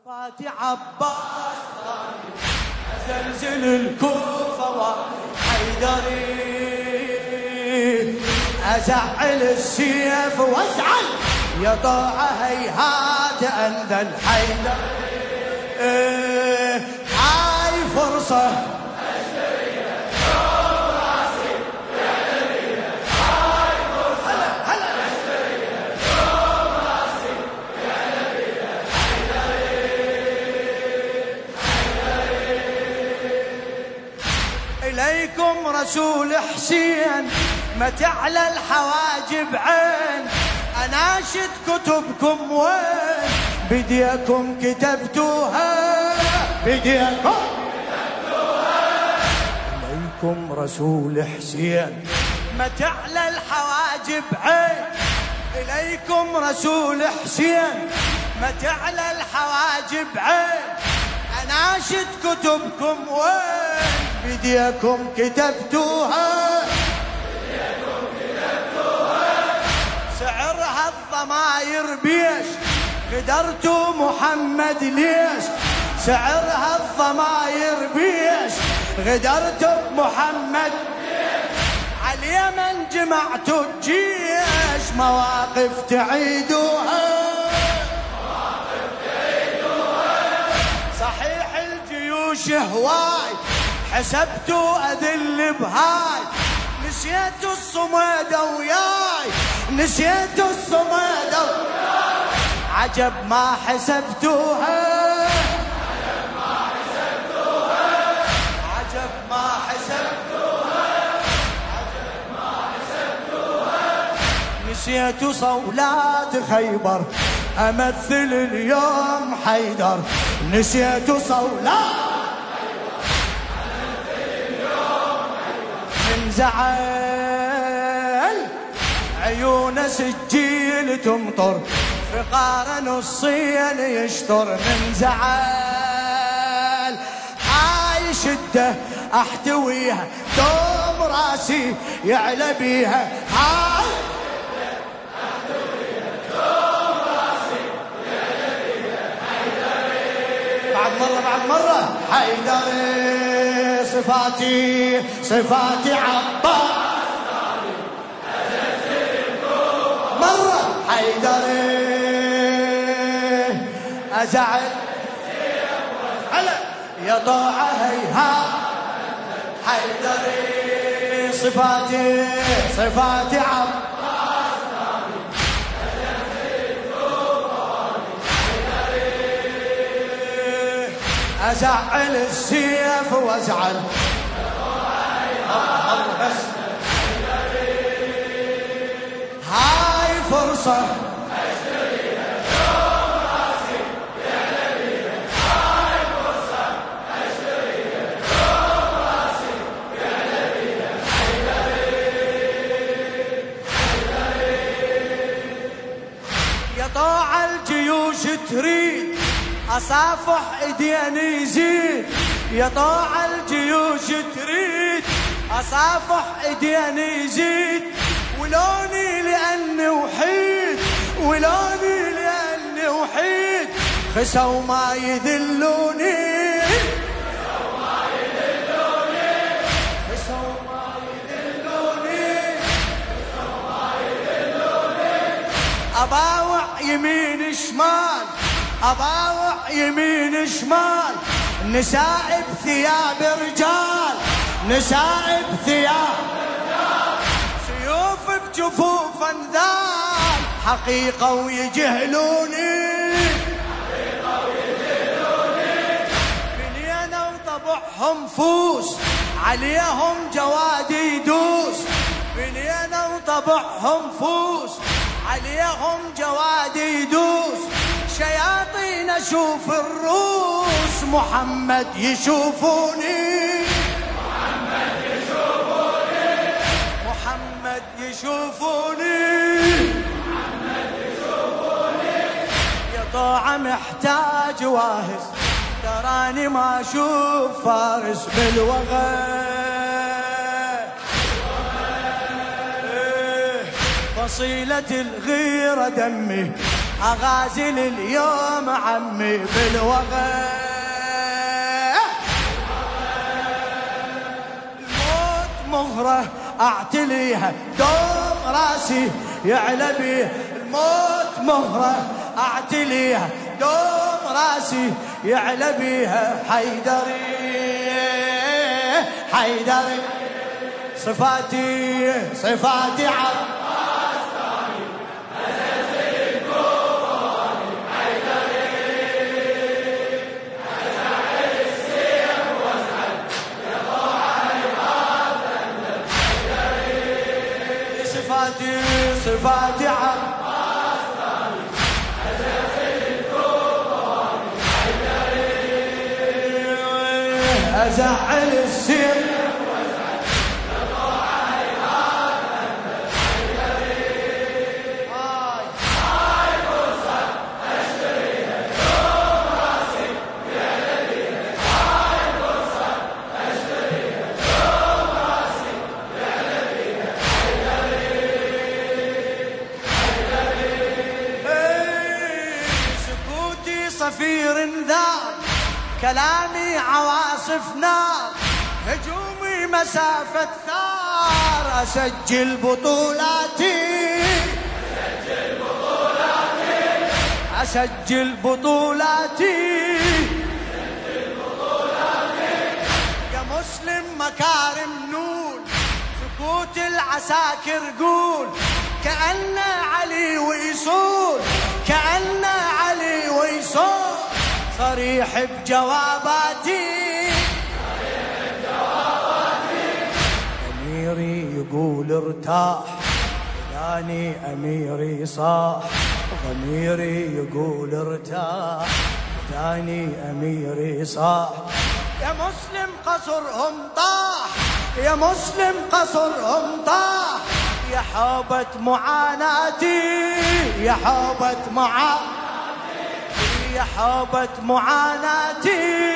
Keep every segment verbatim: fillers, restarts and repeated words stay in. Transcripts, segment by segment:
فاتي عباس أزلزل الكوفة وحيدري أزعل السيف وازعل يا طاعة هيهات أنذل حيدري. إيه هاي فرصة إليكم رسول حسين متعلى الحواجب عين أناشد كتبكم وين بديكم كتبتوها بديكم كتبتوها. إليكم رسول حسين متعلى الحواجب عين إليكم رسول حسين متعلى الحواجب عين أناشد كتبكم وين بديكم كتبتوها بديكم كتبتوها. سعرها الضماير بيش غدرتوا محمد ليش سعرها الضماير بيش غدرتوا محمد ليش عاليمن جمعتوا الجيش مواقف تعيدوها مواقف تعيدوها. صحيح الجيوش هواي حسبتوا أذل بهاي نسيتوا الصميدة وياي نسيتوا الصميدة وياي عجب ما حسبتوها عجب ما حسبتوها عجب ما حسبتوها عجب ما حسبتوها. نسيتوا صولات خيبر أمثل اليوم حيدر نسيتوا صولات زعل عيون سجيل تمطر فقار نصين يشطر من زعل هاي شدة احتويها دوم راسي يعلى بيها هاي شدة احتويها دوم راسي يعلى بيها حيدري. بعد مرة بعد مرة حيدري صفاتي صفاتي عباس مرة حيدري أزعل هلا يا طاعة هيها حيدري صفاتي صفاتي عباس أزعل السيف وازعل بس هاي فرصة أشتريها دوم راسي يعلى بيها هاي فرصة أشتريها دوم راسي يعلى بيها حيدري حيدري. يا طاع الجيوش تريد أصافح إيدين يزيد يا طاع الجيوش تريد أصافح إيدين يزيد ولوني لأني وحيد ولوني لأني وحيد خسوا ما يذلوني خسوا ما يذلوني خسوا ما يذلوني خسوا ما يذلوني. أباوع يمين شمال أباوع يمين شمال نساء بثياب رجال نساء بثياب رجال سيوف بجفوف انذال حقيقة ويجهلوني حقيقة ويجهلوني. بنينا وطبعهم فوس عليهم جواد يدوس بنينا وطبعهم فوس عليهم جواد يدوس شياطين اشوف الروس محمد يشوفوني محمد يشوفوني محمد يشوفوني محمد يشوفوني. يا طاعة محتاج واهس تراني ما اشوف فارس بالوغى فصيلة الغيرة دمي أغازل اليوم عمي بالوغى. الموت مهرة أعتليها دوم راسي يعلى بيه. الموت مهرة أعتليها دوم راسي يعلى بيها. حيدري حيدري صفاتي صفاتي عباس ثاني أزلزل الكوفاني. حيدري أزعل السيف وازعل يضاعي هذا الندم. حيدري صفاتي صفاتي عباس ثاني أزلزل الكوفاني. حيدري أزعل السيف صفير ذاب. كلامي عواصف نار. هجومي مسافة ثار. أسجل بطولاتي أسجل بطولاتي أسجل بطولاتي أسجل بطولاتي. يا مسلم مكارم نول. سكوت العساكر قول. كأن علي ويصول كأن علي ويصول. صريح بجواباتي صريح بجواباتي. أميري يقول ارتاح فلاني أميري صاح. ضميري يقول ارتاح ثاني أميري صاح. يا مسلم قصرهم طاح يا مسلم قصرهم طاح. يا حوبة معاناتي يا حوبة معاناتي يا حوبة معاناتي.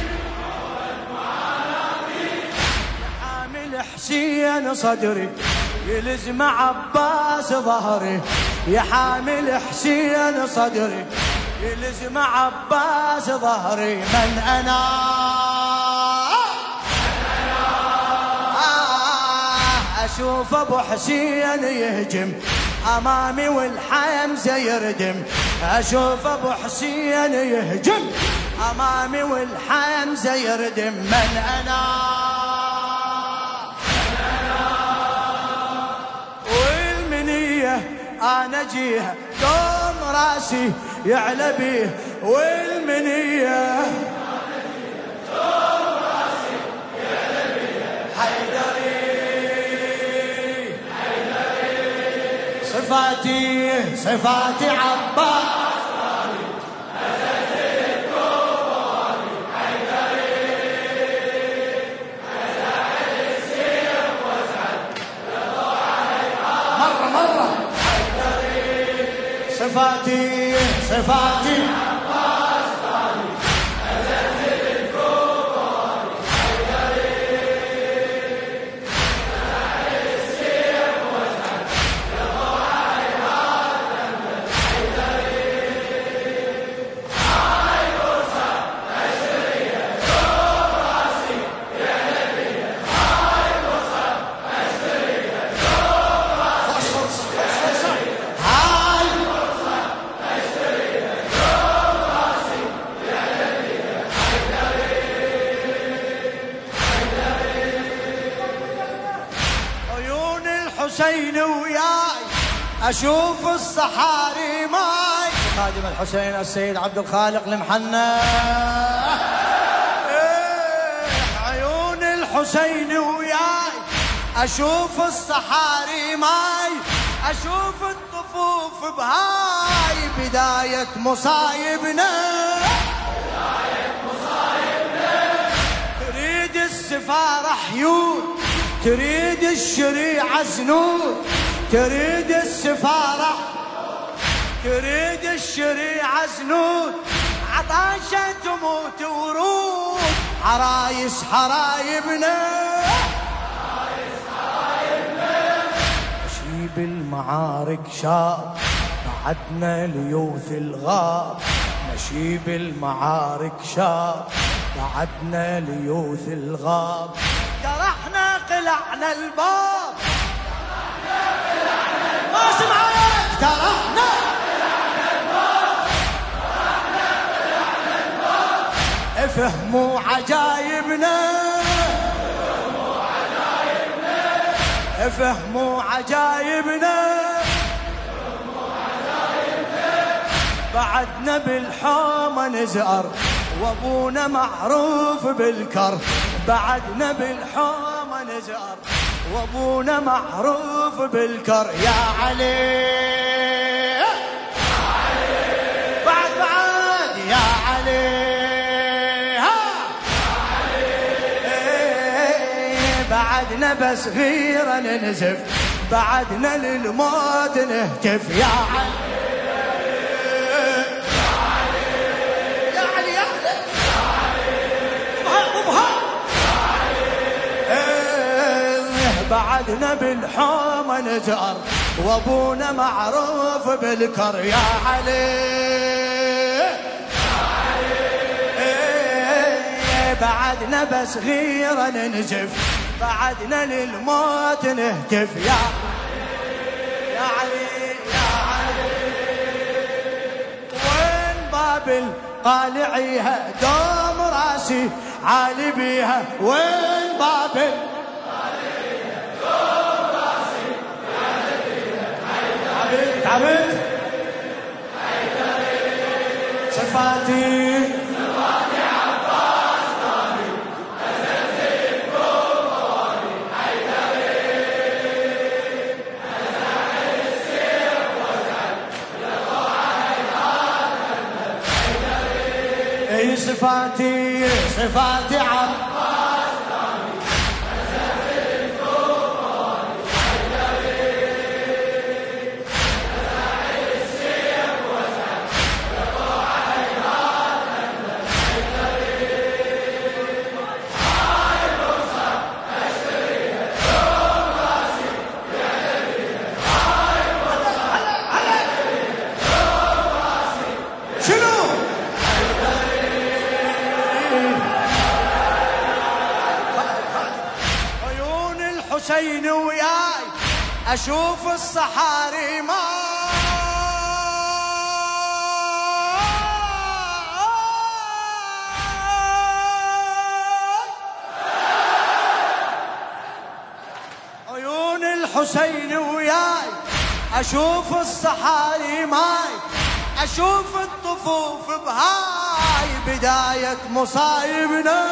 يا حامل حسين صدري يلزم عباس ظهري. يا حامل حسين صدري يلزم عباس ظهري. من أنا أشوف أبو حسين يهجم أمامي والحمزة يردم. أشوف أبو حسين يهجم أمامي والحمزة يردم. من أنا والمنية أنا جيها دوم راسي يعلى بيه. والمنية دوم راسي يعلى بيه. حيدري صفاتي صفاتي عباس ثاني أزلزل الكوفاني. حيدري أزعل السيف وازعل يضاعي مرة مرة. حيدري صفاتي صفاتي عباس ثاني أزلزل الكوفاني. حيدري أزعل السيف وازعل الحسين وياي أشوف الصحاري ماي. خادم الحسين السيد عبد الخالق المحنى. عيون الحسين وياي أشوف الصحاري ماي. أشوف الطفوف بهاي بداية مصايبنا بداية مصايبنا. تريد السفارة حيود تريد الشريعة زنود. تريد السفارة تريد الشريعة زنود. عطاشة تموت ورود. عرايس حرايبنا عرايس حرايبنا. أشيب المعارك شاب بعدنا ليوث الغاب نشيب المعارك شاب، بعدنا ليوث الغاب جرحنا قلعنا الباب، ما سمعت جرحنا افهموا عجايبنا، افهموا عجايبنا، بعدنا بالحومة نزأر وابونا معروف بالكر، بعدنا بالحومة نزأر وابونا معروف بالكر. يا علي بعد بعد يا علي بعدنا بس غيرا ننزف، بعدنا للموت نهتف. يا علي يا علي يا علي بعدنا بالحومة نجأر وابونا معروف بالكر. يا علي بعدنا بس غيرا ننزف، بعدنا للموت نهتف. يا يا علي يا علي وين بابل قالعيها دوم راسي عالي بيها، وين بابل قالعيها دوم راسي عالي بيها. عبد عبد صفاتي صفاتي صفاتي عباس رامي أساس الكفار حيدري أساعد السيف وسعد يقع حيدر حيدري هاي الفرصة أشتريها دوم راسي بيدها، هاي الفرصة أشتريها دوم راسي. شنو حسين وياي أشوف الصحاري ماي، عيون الحسين وياي أشوف الصحاري ماي، أشوف الطفوف بهاي بداية مصايبنا،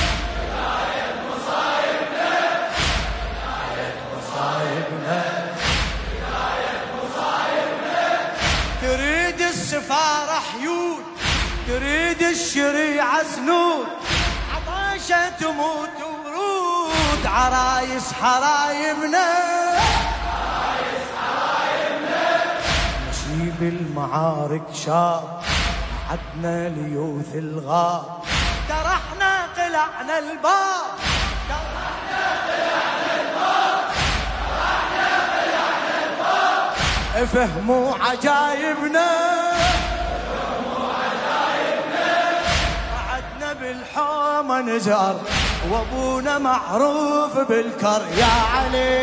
تريد السفارة حيود تريد الشريعة زنود، عطاشة تموت ورود عرايس حرايبنا، عرايس حرايبنا نشيب المعارك شاب، بعدنا ليوث الغاب درحنا قلعنا الباب، درحنا قلعنا الباب، درحنا قلعنا الباب افهموا عجايبنا، افهموا عجايبنا بعدنا بالحومة نزأر وابونا معروف بالكر. يا علي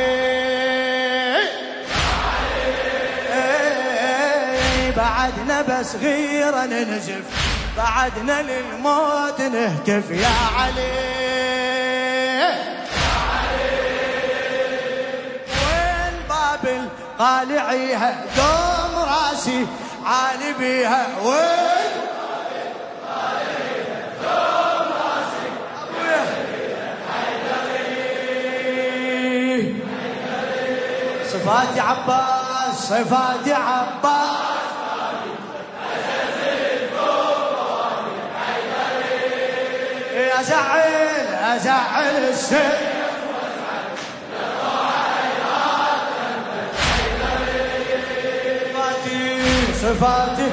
يا علي بعدنا بس غيرا ننزف، بعدنا للموت نهتف. يا علي يا علي وين بابل قالعيها دوم راسي عالي بيها، وين بابل قالعيها دوم راسي عالي بيها. حيدري صفاتي عباس صفاتي عباس أزعل أزعل السيف صفاتي صفاتي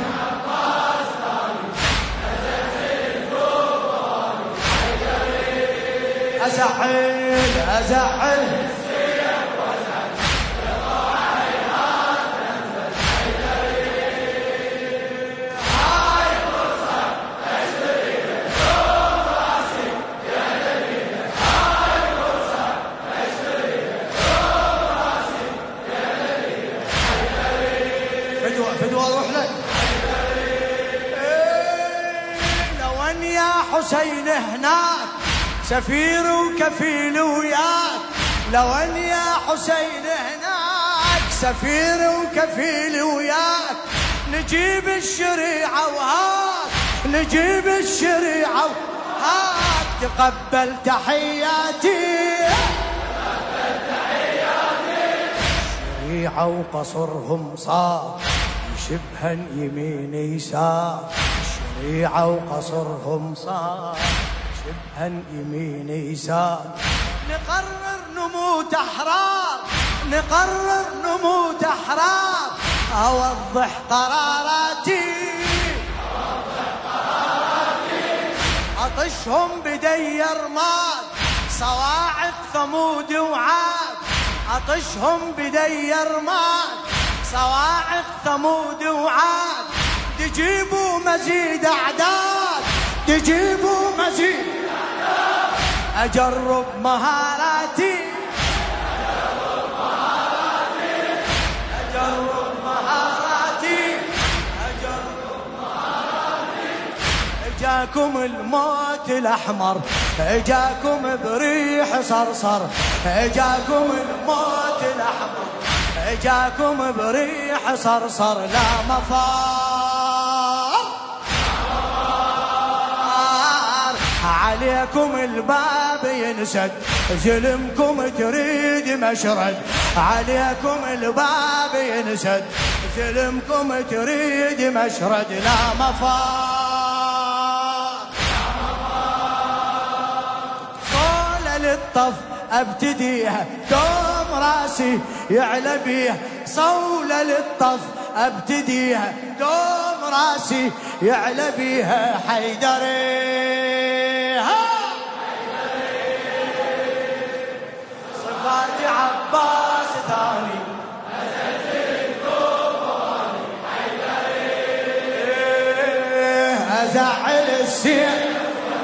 أزعل أزعل ان يا حسين هناك سفير وكفيل وياك، لو ان يا حسين هناك سفير وكفيل وياك، نجيب الشريعة وهاك، نجيب الشريعة وهاك، تقبل تحياتي، تقبل تحياتي. الشريعة وقصرهم صار شبها يمين يسار، الشريعة وقصرهم صار شبها يمين يسار، نقرر نموت أحرار، نقرر نموت أحرار، أوضح قراراتي، أوضح قراراتي. أطشهم بدي رماد صواعق ثمود وعاد، أطشهم بدي رماد صواعق ثمود وعاد، تجيبوا مزيد أعداد، تجيبوا مزيد أعداد، أجرب مهاراتي، أجرب مهاراتي. أجرب مهاراتي، أجرب مهاراتي. إجاكم الموت الأحمر، إجاكم بريح صرصر، إجاكم الموت الأحمر، إجاكم بريح صرصر، لا مفار، عليكم الباب ينسد، ظلمكم تريد مشرد، عليكم الباب ينسد، ظلمكم تريد مشرد، لا مفار، صولة للطف ابتديها، دوم راسي يعلى بيها، صولة للطف ابتديها، دوم راسي يعلى بيها، حيدري صفات عباس ثاني، ازعل السير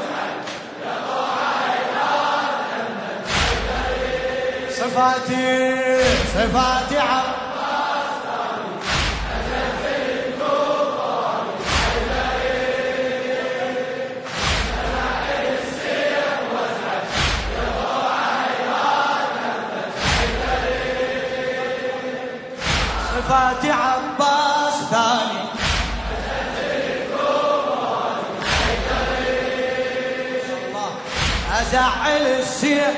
صفاتي، صفاتي عباس ثاني، أزلزل الكفار حيدري. أزعل السيف وازعل يضوع عباد نفس حيدري. صفاتي عباس ثاني، أزلزل الكفار حيدري. الله ازعل السير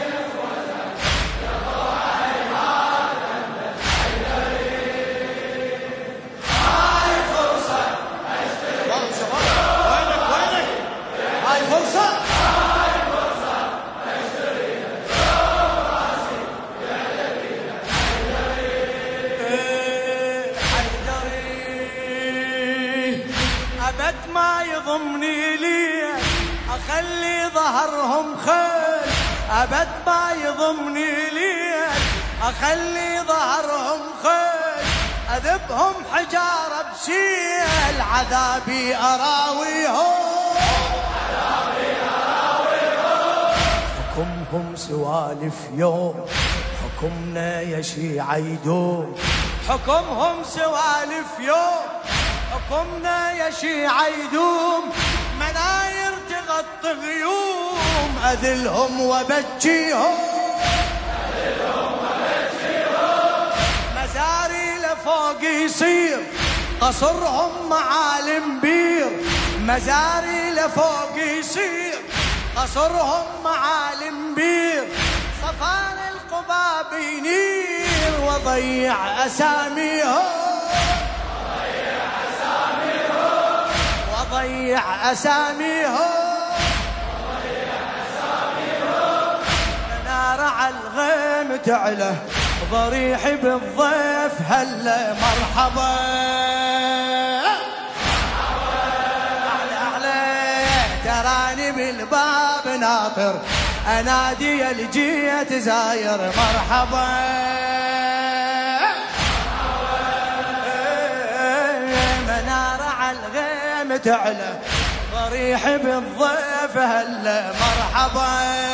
أبد ما يضمني لي أخلي ظهرهم خيل، أبد ما يضمني لي أخلي ظهرهم خيل، أذبهم حجارة بسيل، عذابي أراويهم، عذابي أراويهم. حكمهم سوالف يوم، حكمنا يا شيعة يدوم، حكمهم سوالف يوم، حكمنا يا شيعة يدوم، مناير تغطي غيوم، أذلهم وبجيهم، أذلهم وبجيهم. مزاري لفوق يصير، قصرهم معالم بير، مزاري لفوق يصير، قصرهم معالم بير، صفان القباب ينير، وضيع أساميهم، وضيع أساميهم، منار على الغيم تعلى، ضريحي بالضيف هلا مرحبا، أعلى أعلى تراني بالباب ناطر، أنادي الجيت زاير مرحبا، منار على الغيم تعلى، ضريحي بالضيف هلا مرحبا،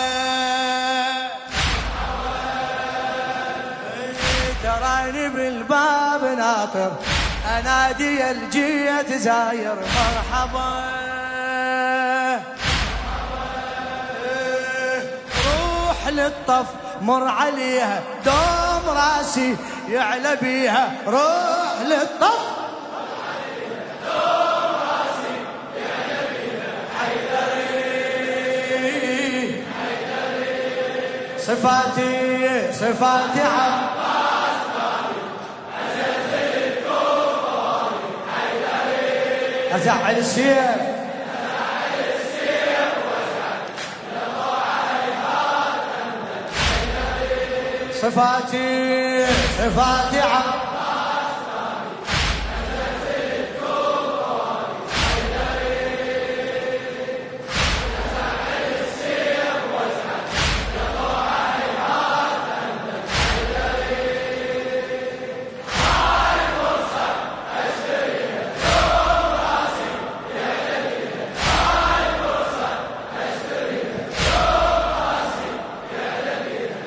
تراني بالباب ناطر، أنادي الجيت زاير مرحبا. للطف مر عليها دوم راسي يعلى بيها روح للطف دوم راسي يعلى بيها حيدري حيدري صفاتي صفاتي عباس غالي أزلزل الكفار حيدري أزعل السيف صفاتي صفاتي عباس غالي أزلزل الكفار حيدري أزعل السيف وازعل يطلع عيهات حيدري هاي الفرصة أشتريها دوم راسي يعلى بيها هاي الفرصة أشتريها دوم راسي يعلى بيها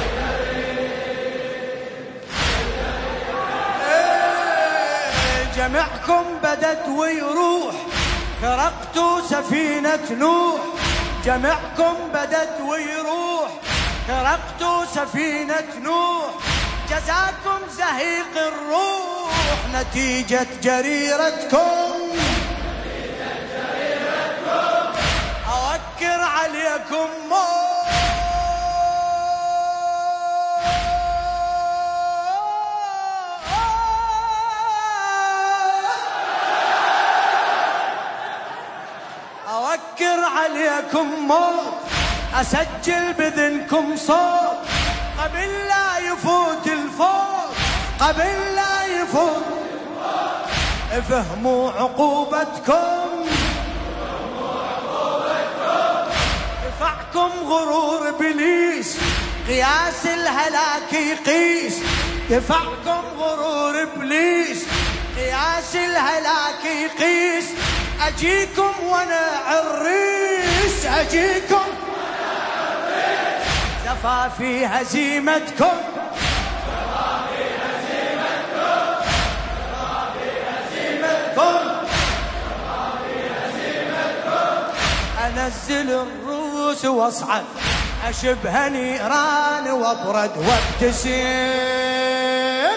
جمعكم بدت ويروح خرقتوا سفينة نوح جمعكم بدت ويروح خرقتوا سفينة نوح جزاكم زهيق الروح نتيجة جريرتكم نتيجة جريرتكم أوكر عليكم موت أوكر عليكم موت أسجل بذنكم صوت قبل لا يفوت الفوت قبل لا يفوت الفوت افهموا عقوبتكم دفعكم غرور إبليس قياس الهلاك يقيس دفعكم غرور إبليس قياس الهلاك يقيس أجيكم وانا عريس أجيكم وانا عريس زفافي هزيمتكم زفافي هزيمتكم زفافي هزيمتكم زفافي هزيمتكم أنزل الروس واصعد أشبه نيران وابرد وابتسم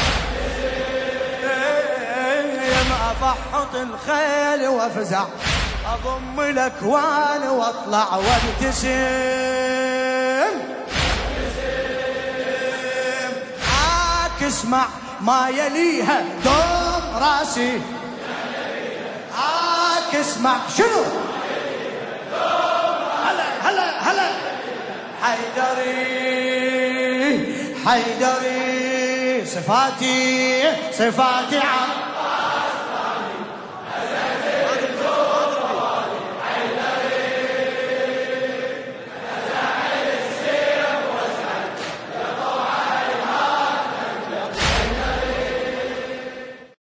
أفحط الخيل وافزع أضم الأكوان واطلع وابتسم عاك اسمع ما يليها دوم راسي عاك اسمع شنو هلا هلا هلا حيدري حيدري صفاتي صفاتي عم